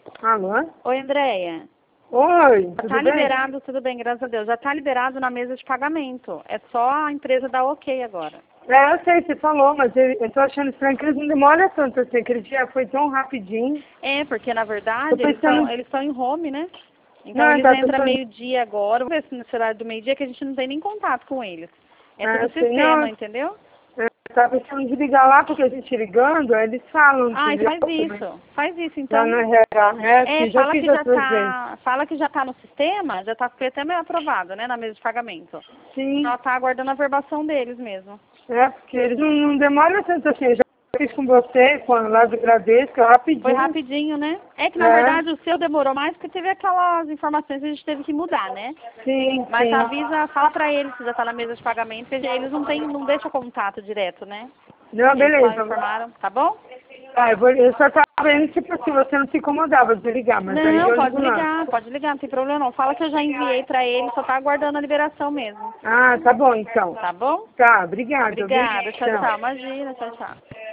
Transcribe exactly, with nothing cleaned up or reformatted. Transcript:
Alô? Oi, Andréia. Oi, tudo Tá bem? liberado, tudo bem, graças a Deus. Já tá liberado na mesa de pagamento. É só a empresa dar ok agora. É, eu sei, você falou, mas eu, eu tô achando estranho que eles não demoram tanto assim. Aquele dia foi tão rapidinho. É, porque na Tô verdade eles pensando... estão eles estão em home, né? Então Não, eles tá, tô entram pensando... meio-dia agora. Vamos ver se nesse horário do meio-dia que a gente não tem nem contato com eles. É É, tudo eu sei, não, sistema, entendeu? eu tava pensando de ligar lá, porque a gente ligando, aí eles falam Ah, que e já, faz isso. Faz isso, já então. na R H, é, É, que já fala fiz que já outras vezes. tá. Fala que já tá no sistema, já tá foi até meio aprovado, né? Na mesa de pagamento. Sim, Só tá aguardando a aprovação deles mesmo. é, porque eles não, não demoram tanto assim. Eu já fiz com você, com a lá do Bradesco, é Foi rapidinho. rapidinho, né? É que na É, verdade o seu demorou mais porque teve aquelas informações que a gente teve que mudar, né? sim, Mas sim. avisa, fala pra eles que já tá na mesa de pagamento, porque eles não tem, não deixam contato direto, né? Não, Eles só beleza. informaram, tá bom? Ah, eu, vou, eu só tava vendo, tipo, se você não se incomodava de ligar, mas aí Não, eu pode ligo lá. ligar, pode ligar, não tem problema não. Fala que eu já enviei pra eles, só tá aguardando a liberação mesmo. Ah, tá bom, então. Tá bom? Tá, obrigada, viu? Obrigada, tchau, Tchau. tchau. Imagina, tchau, tchau.